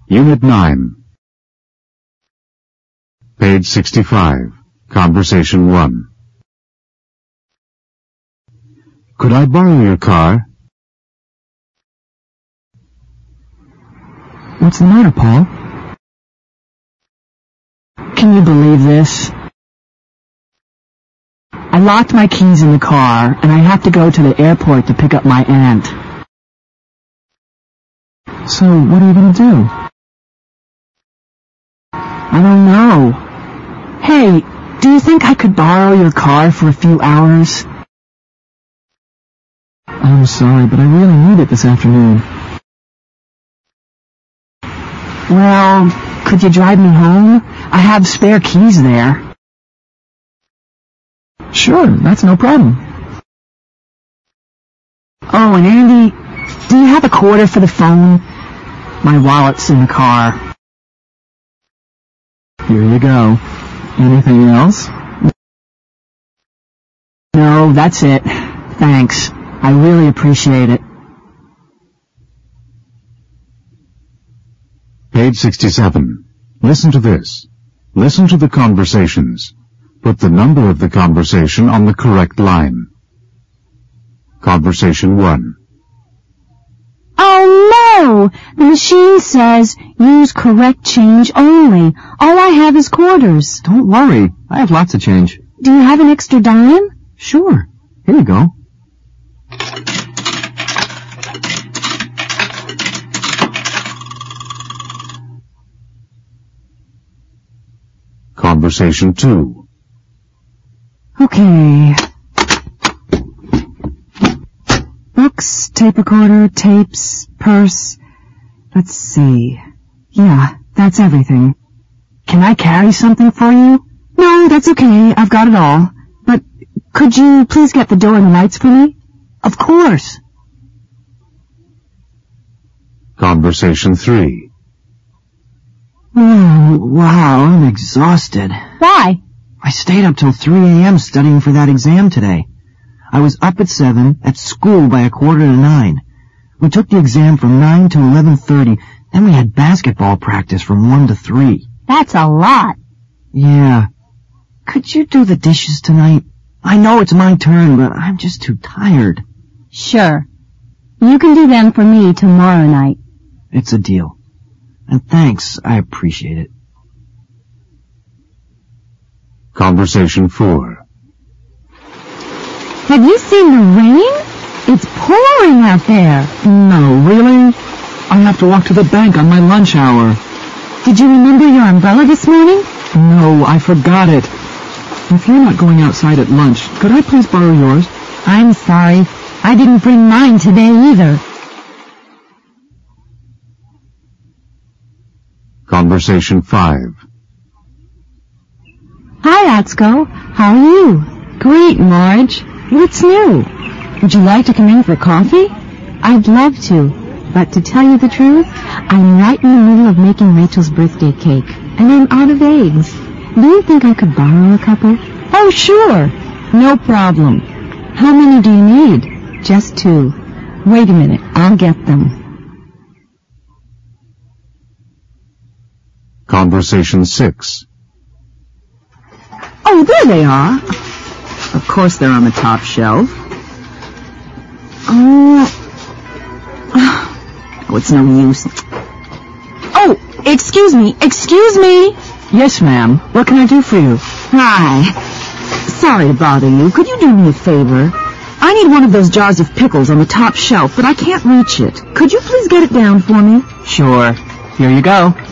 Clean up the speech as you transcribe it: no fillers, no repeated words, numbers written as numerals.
Unit 9. Page 65. Conversation 1. Could I borrow your car? What's the matter, Paul? Can you believe this? I locked my keys in the car, and I have to go to the airport to pick up my aunt. So, what are you going to do? I don't know. Hey, do you think I could borrow your car for a few hours? I'm sorry, but I really need it this afternoon. Well, could you drive me home? I have spare keys there. Sure, that's no problem. Oh, and Andy, do you have a quarter for the phone? My wallet's in the car. Here you go. Anything else? No, that's it. Thanks. I really appreciate it. Page 67. Listen to this. Listen to the conversations. Put the number of the conversation on the correct line. Conversation 1. Oh no! The machine says use correct change only. All I have is quarters. Don't worry. I have lots of change. Do you have an extra dime? Sure. Here you go. Conversation 2. Okay. Books, tape recorder, tapes, purse. Let's see. Yeah, that's everything. Can I carry something for you? No, that's okay. I've got it all. But could you please get the door and the lights for me? Of course. Conversation 3. Oh, wow, I'm exhausted. Why? I stayed up till 3 a.m. studying for that exam today. I was up at 7, at school by 8:45. We took the exam from 9 to 11:30, then we had basketball practice from 1 to 3. That's a lot. Yeah. Could you do the dishes tonight? I know it's my turn, but I'm just too tired. Sure. You can do them for me tomorrow night. It's a deal. And thanks, I appreciate it. Conversation 4. Have you seen the rain? It's pouring out there. No, really? I have to walk to the bank on my lunch hour. Did you remember your umbrella this morning? No, I forgot it. If you're not going outside at lunch, could I please borrow yours? I'm sorry. I didn't bring mine today either. Conversation 5. Hi, Atsuko. How are you? Great, Marge. What's new? Would you like to come in for coffee? I'd love to, but to tell you the truth, I'm right in the middle of making Rachel's birthday cake, and I'm out of eggs. Do you think I could borrow a couple? Oh, sure. No problem. How many do you need? Just 2. Wait a minute. I'll get them. Conversation 6. Oh, there they are. Of course they're on the top shelf. Oh, it's no use. Oh, excuse me. Yes, ma'am. What can I do for you? Hi. Sorry to bother you. Could you do me a favor? I need one of those jars of pickles on the top shelf, but I can't reach it. Could you please get it down for me? Sure. Here you go.